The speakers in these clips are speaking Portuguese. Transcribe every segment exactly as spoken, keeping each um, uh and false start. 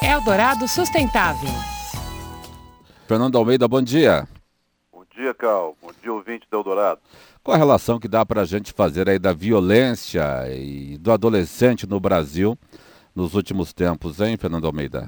Eldorado Sustentável. Fernando Almeida, bom dia. Bom dia, Cal. Bom dia, ouvinte do Eldorado. Qual a relação que dá para a gente fazer aí da violência e do adolescente no Brasil nos últimos tempos, hein, Fernando Almeida?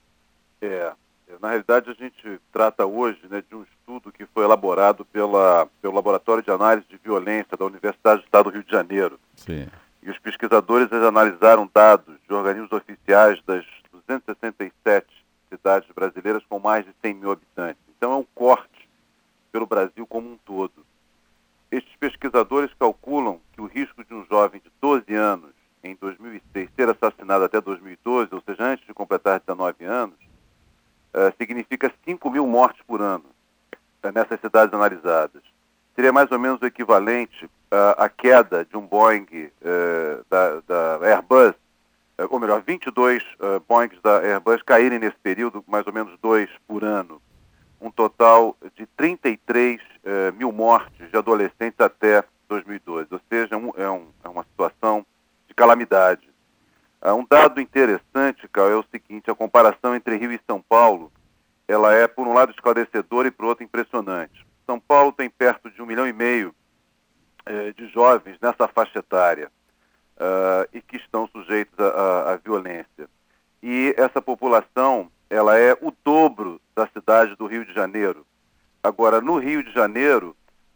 É, na realidade a gente trata hoje, né, de um estudo que foi elaborado pela, pelo Laboratório de Análise de Violência da Universidade do Estado do Rio de Janeiro. Sim. E os pesquisadores eles analisaram dados de organismos oficiais das duzentas e sessenta e sete cidades brasileiras com mais de cem mil habitantes. Então é um corte pelo Brasil como um todo. Estes pesquisadores calculam que o risco de um jovem de doze anos em dois mil e seis ser assassinado até dois mil e doze, ou seja, antes de completar dezenove anos, uh, significa cinco mil mortes por ano uh, nessas cidades analisadas. Seria mais ou menos o equivalente uh, à queda de um Boeing uh, da, da Airbus, uh, ou melhor, vinte e dois uh, Boeings da Airbus caírem nesse período, mais ou menos dois por ano. Um total de trinta e três uh, mil mortes de adolescentes até dois mil e doze. Ou seja, um, é, um, é uma situação de calamidade. Uh, um dado interessante, Cal, é o seguinte: a comparação entre Rio e São Paulo, ela é, por um lado, esclarecedora e, por outro, impressionante. São Paulo tem perto de um milhão e meio uh, de jovens nessa faixa etária uh, e que estão sujeitos à violência. E essa população, ela é o dobro da cidade do Rio de Janeiro. Agora, no Rio de Janeiro,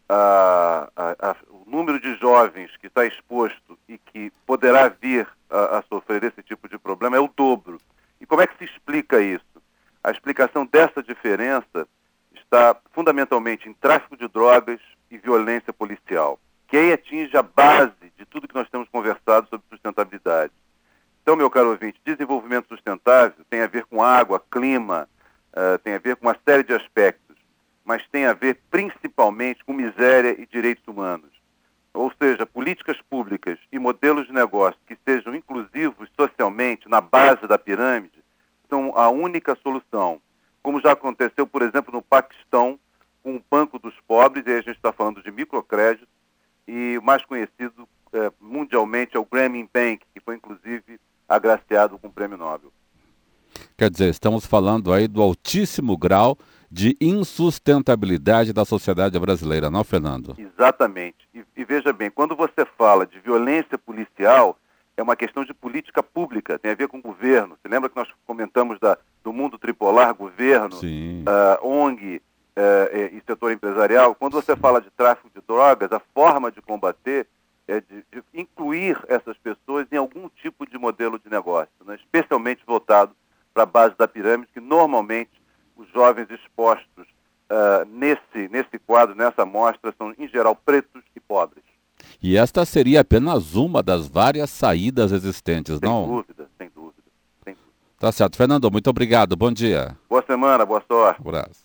a, a, a, o número de jovens que está exposto e que poderá vir a, a sofrer esse tipo de problema é o dobro. E como é que se explica isso? A explicação dessa diferença está fundamentalmente em tráfico de drogas e violência policial, que aí atinge a base de tudo que nós temos conversado sobre sustentabilidade. Então, meu caro ouvinte, desenvolvimento sustentável tem a ver com água, clima, uh, tem a ver com uma série de aspectos, mas tem a ver principalmente com miséria e direitos humanos. Ou seja, políticas públicas e modelos de negócio que sejam inclusivos socialmente na base da pirâmide são a única solução. Como já aconteceu, por exemplo, no Paquistão, com o Banco dos Pobres, e aí a gente está falando de microcrédito, e o mais conhecido eh, mundialmente é o Grameen Bank, que foi inclusive agraciado com o Prêmio Nobel. Quer dizer, estamos falando aí do altíssimo grau de insustentabilidade da sociedade brasileira, não, Fernando? Exatamente. E, e veja bem, quando você fala de violência policial, é uma questão de política pública, tem a ver com o governo. Você lembra que nós comentamos da, do mundo tripolar, governo, uh, O N G uh, e setor empresarial? Quando você fala de tráfico de drogas, a forma de combater é de, de incluir essas pessoas em algum tipo de modelo de negócio, né? Especialmente voltado para a base da pirâmide, que normalmente os jovens expostos uh, nesse, nesse quadro, nessa amostra, são em geral pretos e pobres. E esta seria apenas uma das várias saídas existentes, sem não? Dúvida, sem dúvida, sem dúvida. Tá certo. Fernando, muito obrigado. Bom dia. Boa semana, boa sorte. Um abraço.